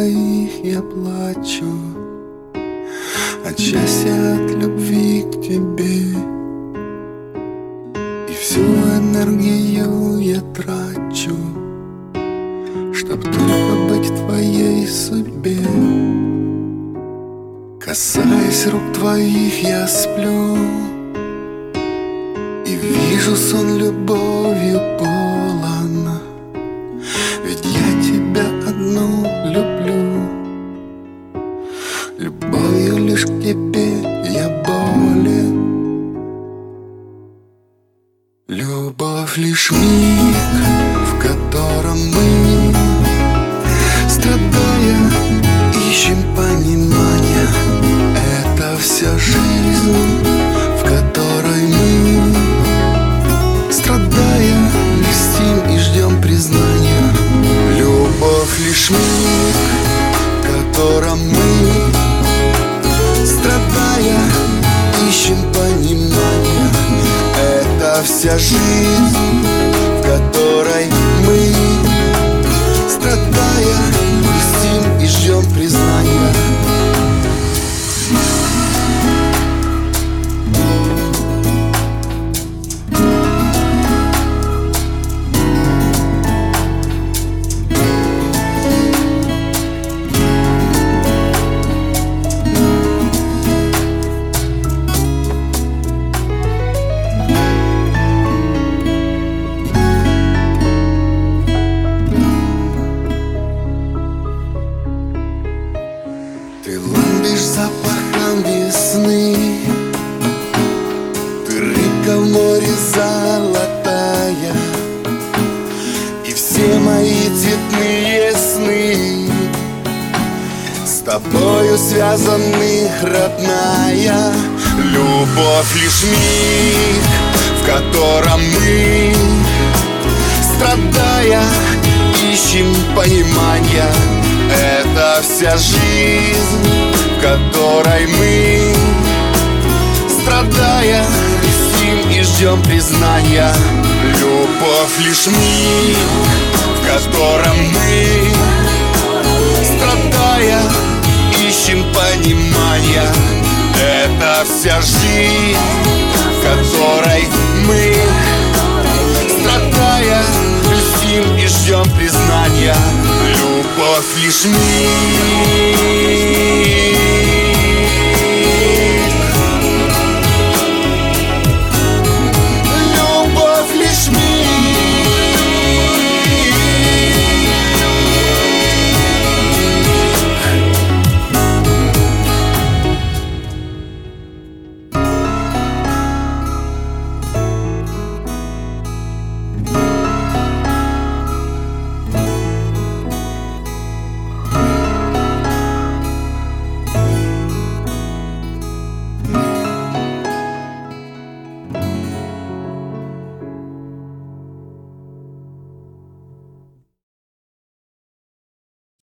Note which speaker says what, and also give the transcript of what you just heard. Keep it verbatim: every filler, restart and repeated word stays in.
Speaker 1: твоих я плачу, отчасти от любви к тебе. И всю энергию я трачу, чтоб только быть в твоей судьбе. Касаясь рук твоих, я сплю и вижу сон любовью полон. Ведь я тебя одну люблю, любовью лишь к тебе я болен. Любовь лишь миг, в котором мы, страдая, ищем понимания. Это вся жизнь, в которой мы, страдая, льстим и ждем признания. Любовь лишь миг, в котором мы, страдая, ищем понимания. Это вся жизнь, в которой мы, страдая, льстим и ждем признания. Ты ламбишь запахом весны, ты рыбка в море золотая, и все мои цветные сны с тобою связаны, родная. Любовь лишь миг, в котором мы, страдая, ищем понимания. Это вся жизнь, в которой мы, страдая, льстим и ждем признания. Любовь лишь миг, в котором мы, страдая, ищем понимания. Это вся жизнь, в которой мы, страдая, льстим и ждем признания. Любовь лишь миг.